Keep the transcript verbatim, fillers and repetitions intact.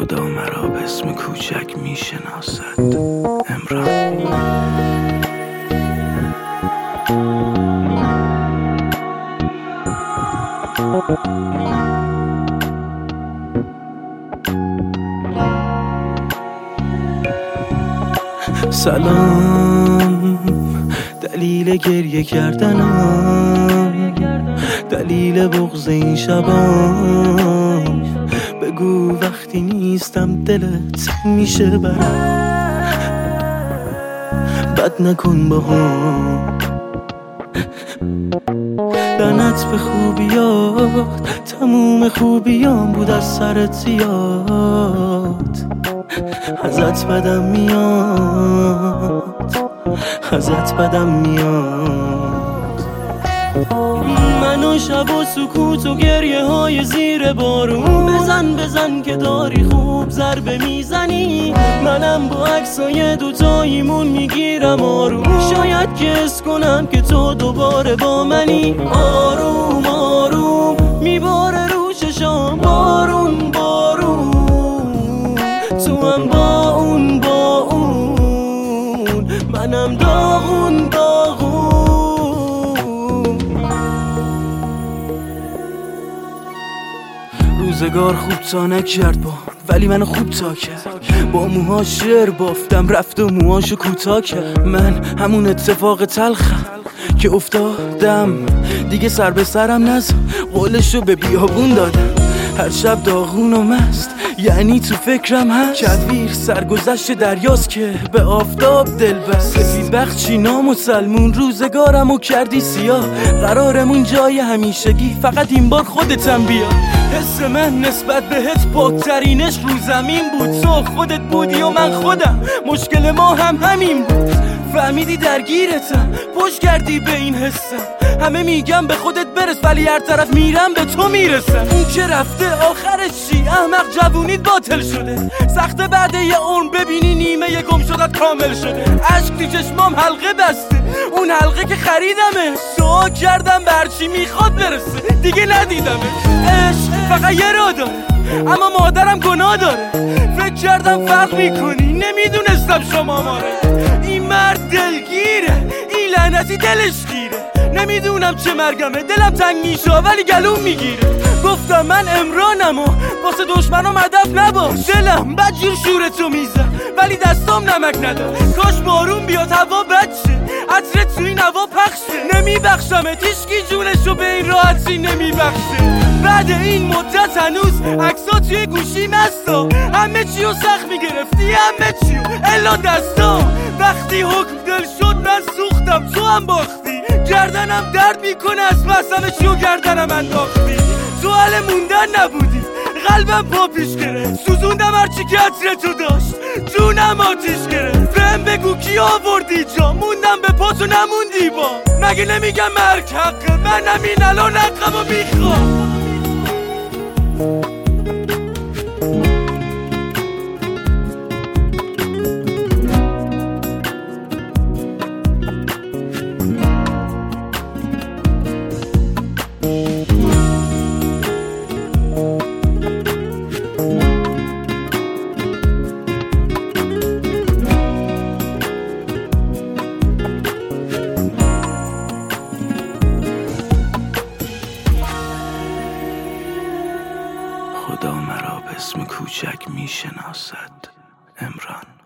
خدا مرا به اسم کوچک میشناسد. عمران. سلام، دلیل گریه کردنم، دلیل بغض این شبام، بگو وقتی نیستم دلت میشه برم، بد نکن با هم، لعنت به خوبیات، تموم خوبیام بود از سرت زیاد، ازت بدم میاد، ازت بدم میاد. منو شب و سکوت و گریه های زیر بارون، بزن بزن که داری خوب ضربه میزنی، منم با عکسای دوتاییمون میگیرم آروم، شاید کس کنم که تو دوباره با منی. آروم آروم میباره رو چشام بارون بارون، تو هم با اون با اون، منم داغون داغون. روزگار خوب تا نکرد با، ولی منو خوب تا کرد، با موها شعر بافتم رفت و موهاشو کوتاه کرد. من همون اتفاق تلخم که افتادم، دیگه سر به سرم نزن، قولشو به بیابون دادم، هر شب داغون و مست، یعنی تو فکرم هست. کدویر سرگذشت دریاست که به آفتاب دل بست، سفید بخت چینام و سلمون، روزگارم و کردی سیاه، قرارمون جای همیشگی، فقط این بار خودتم بیا. حس من نسبت بهت پاکترینش رو زمین بود، تو خودت بودی و من خودم، مشکل ما هم همین بود، فهمیدی درگیرتم، پشت کردی به این حسم، همه میگم به خودت برس، ولی هر طرف میرم به تو میرسم. اون که رفته آخرش چی؟ احمق جوونیت باطل شده، سخته بعد یه عمر ببینی نیمه یه گم شدت کامل شده، عشق تو چشمام حلقه بسته، اون حلقه که خریدمه، دعا کردم به هرچی میخواد برسه، دیگه ندیدمه. عشق فقط یه را داره، اما مادرم گناه داره، فکر کردم فرق میکنی، نمیدونستم شما ماره. این مرد دلگیره، این لعنتی دلش گیره، نمیدونم چه مرگمه، دلم تنگ میشه ولی گلوم میگیره. گفتم من عمرانم و واسه دشمنم هدف نباش، دلم بدجور شورتو میزن ولی دستام نمک نداره، کاش بارون بیاد هوا بچه، عطرت تو این هوا پخشه، نمیبخشمت هیچکی جونشو به این راحتی نمیبخشه. بعد این مدت هنوز عکسات توی گوشی مستا، همه چیو سخت میگرفتی، همه چیو الا دستا، وقتی حکم دل شد من سوختم، تو هم باختی، گردنم درد میکنه از بس همه چیو گردنم انداختی، تو حال موندن نبودی، قلبم پا پیش گرفت، سوزوندم هرچی که عطرتو داشت، جونم آتیش گرفت. بهم بگو کی آوردی جا، موندم به پاتو نموندی با، مگه نمیگم مرگ حقه، من همین الان حقمو میخوام. خدا مرا به اسم کوچک میشناسد. عمران.